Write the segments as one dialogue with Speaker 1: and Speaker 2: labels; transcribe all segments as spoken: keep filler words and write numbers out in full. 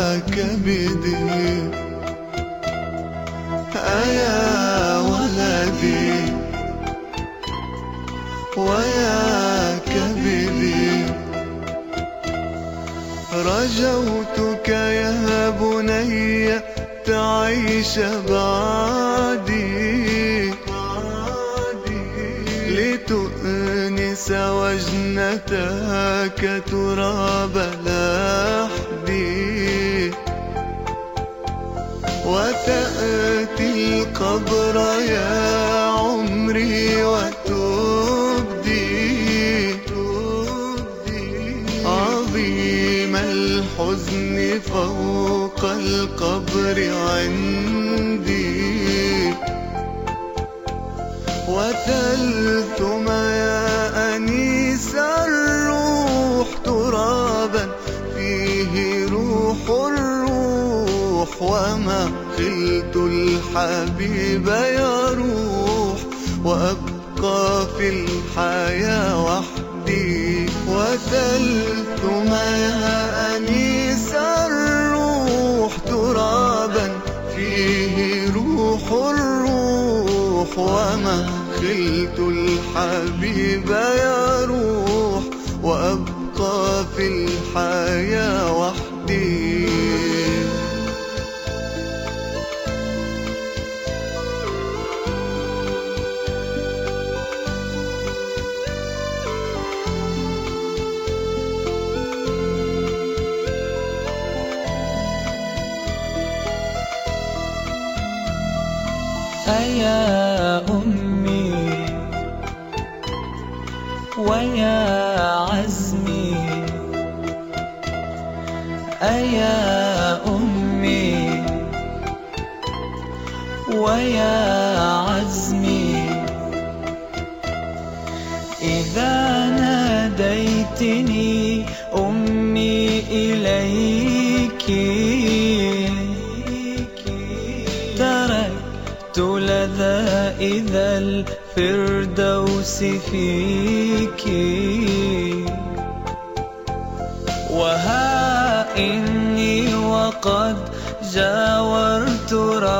Speaker 1: كبدي أيا ولدي ويا كبدي رجوتك يا بني تعيش بعدي لتؤنس وجنتك تراب لحدي وتأتي القبر يا عمري وتبدي عظيم الحزن فوق القبر عندي وتلثم يا أنيس الروح ترابا فيه روح الروح وما خلت الحبيب يروح وأبقى في الحياة وحدي وتلثم يا أنيس الروح ترابا فيه روح الروح وما خلت الحبيب يروح وأبقى في الحياة وحدي
Speaker 2: أيا أمي ويا عزمي أيا أمي ويا عزمي إذا ناديتني أمي إليك تركت لذائذ الفردوس فيك وها إني وقد جاورت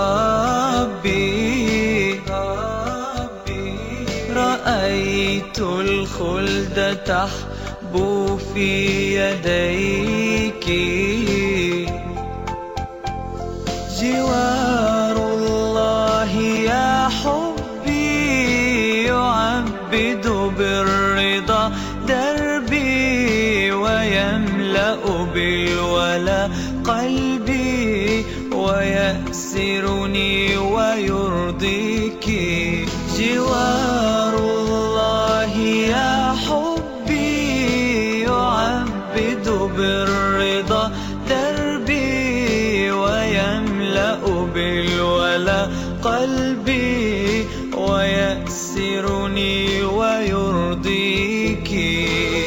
Speaker 2: ربي رأيت الخلد تحبو في يديك جوار الله يا حبي يعبد بالرضا دربي ويملأ بالولا قلبي ويأسرني ويرضيك جوار الله يا حبي يعبد بالرضا دربي ويملأ بالولا قلبي ويأسرني ويرضيك